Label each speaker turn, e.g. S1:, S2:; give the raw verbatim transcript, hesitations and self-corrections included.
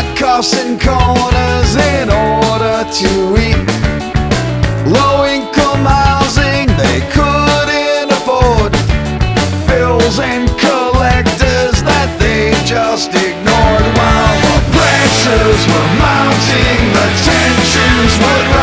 S1: cut costs and corners in order to eat. Low-income housing they couldn't afford, bills and collectors that they just ignored. While the pressures were mounting, the tensions would rise.